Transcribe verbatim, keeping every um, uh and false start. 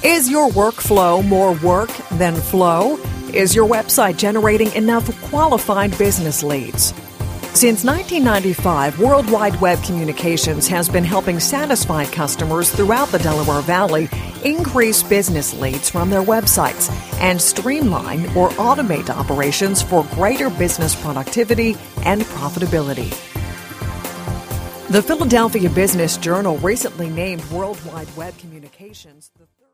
Is your workflow more work than flow? Is your website generating enough qualified business leads? Since nineteen ninety-five, World Wide Web Communications has been helping satisfied customers throughout the Delaware Valley increase business leads from their websites and streamline or automate operations for greater business productivity and profitability. The Philadelphia Business Journal recently named World Wide Web Communications the